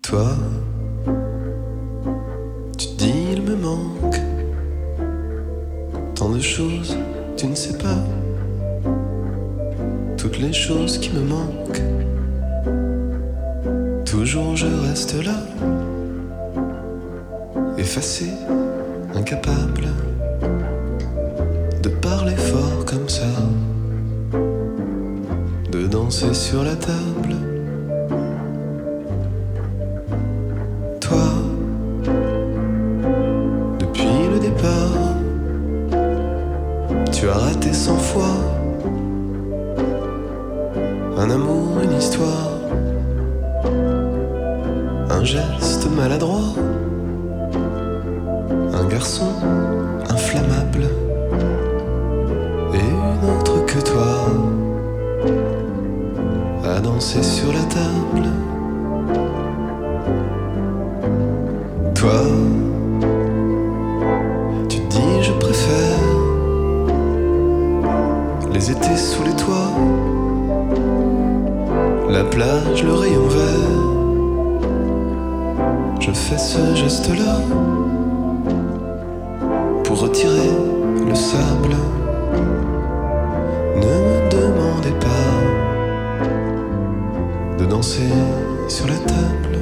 Toi, tu dis il me manque tant de choses, tu ne sais pas toutes les choses qui me manquent. Toujours je reste là, effacé, incapable de parler fort comme ça, de danser sur la table. Toi, depuis le départ, tu as raté 100 fois un amour, une histoire, un geste maladroit, un garçon inflammable et une autre que toi à danser sur la table. Toi, tu dis je préfère les étés sous les toits, la plage, le rayon vert. Je fais ce geste-là pour retirer le sable. Ne me demandez pas de danser sur la table.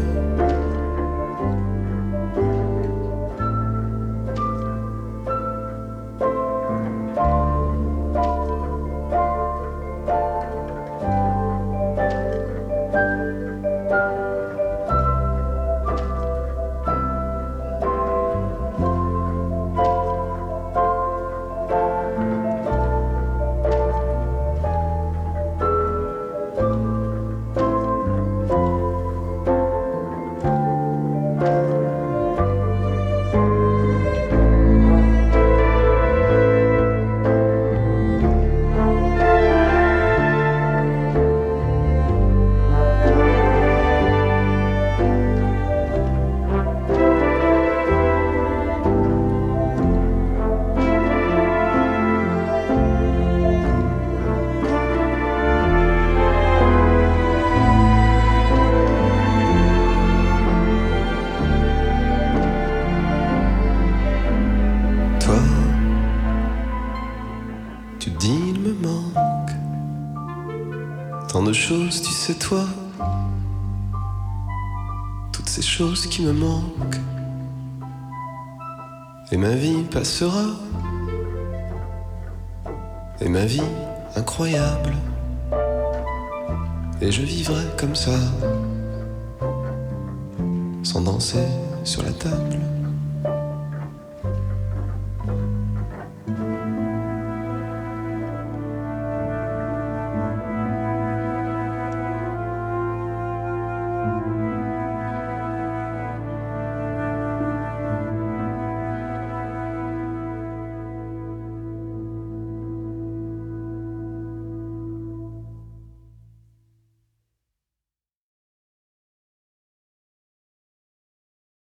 Tu dis il me manque tant de choses, tu sais toi, toutes ces choses qui me manquent. Et ma vie passera, et ma vie incroyable, et je vivrai comme ça, sans danser sur la table.